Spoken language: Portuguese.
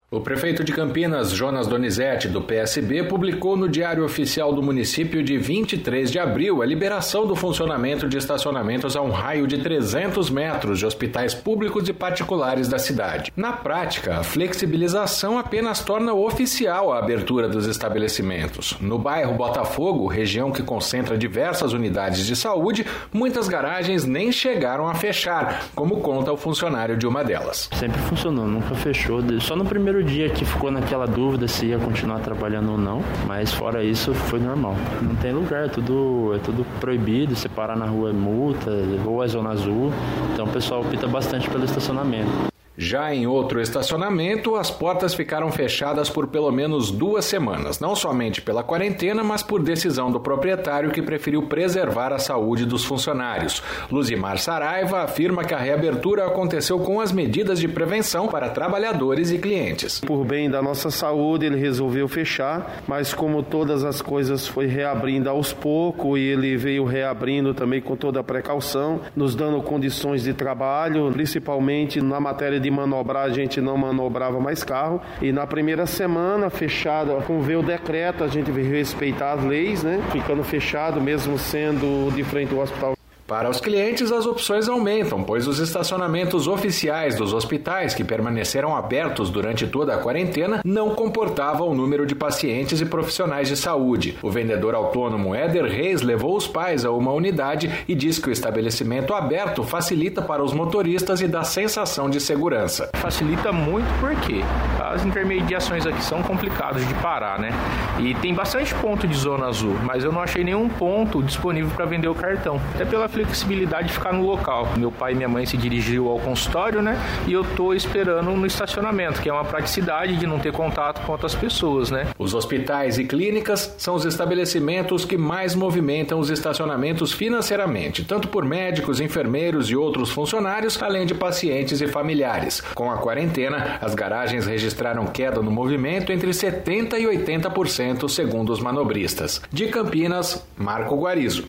O prefeito de Campinas, Jonas Donizete, do PSB, publicou no Diário Oficial do município de 23 de abril a liberação do funcionamento de estacionamentos a um raio de 300 metros de hospitais públicos e particulares da cidade. Na prática, a flexibilização apenas torna oficial a abertura dos estabelecimentos. No bairro Botafogo, região que concentra diversas unidades de saúde, muitas garagens nem chegaram a fechar, como conta o funcionário de uma delas. Sempre funcionou, nunca fechou, só no primeiro dia que ficou naquela dúvida se ia continuar trabalhando ou não, mas fora isso foi normal. Não tem lugar, é tudo proibido, se parar na rua é multa, ou é zona azul, então o pessoal opta bastante pelo estacionamento. Já em outro estacionamento, as portas ficaram fechadas por pelo menos 2 semanas, não somente pela quarentena, mas por decisão do proprietário que preferiu preservar a saúde dos funcionários. Luzimar Saraiva afirma que a reabertura aconteceu com as medidas de prevenção para trabalhadores e clientes. Por bem da nossa saúde, ele resolveu fechar, mas como todas as coisas foi reabrindo aos poucos e ele veio reabrindo também com toda a precaução, nos dando condições de trabalho, principalmente na matéria de manobrar, a gente não manobrava mais carro, e na primeira semana fechada, como veio o decreto, a gente veio respeitar as leis, ficando fechado mesmo sendo de frente ao hospital. Para os clientes, as opções aumentam, pois os estacionamentos oficiais dos hospitais, que permaneceram abertos durante toda a quarentena, não comportavam o número de pacientes e profissionais de saúde. O vendedor autônomo Éder Reis levou os pais a uma unidade e diz que o estabelecimento aberto facilita para os motoristas e dá sensação de segurança. Facilita muito porque as intermediações aqui são complicadas de parar, E tem bastante ponto de zona azul, mas eu não achei nenhum ponto disponível para vender o cartão. Até pela flexibilidade de ficar no local. Meu pai e minha mãe se dirigiu ao consultório, E eu tô esperando no estacionamento, que é uma praticidade de não ter contato com outras pessoas, Os hospitais e clínicas são os estabelecimentos que mais movimentam os estacionamentos financeiramente, tanto por médicos, enfermeiros e outros funcionários, além de pacientes e familiares. Com a quarentena, as garagens registraram queda no movimento entre 70% e 80%, segundo os manobristas. De Campinas, Marco Guarizo.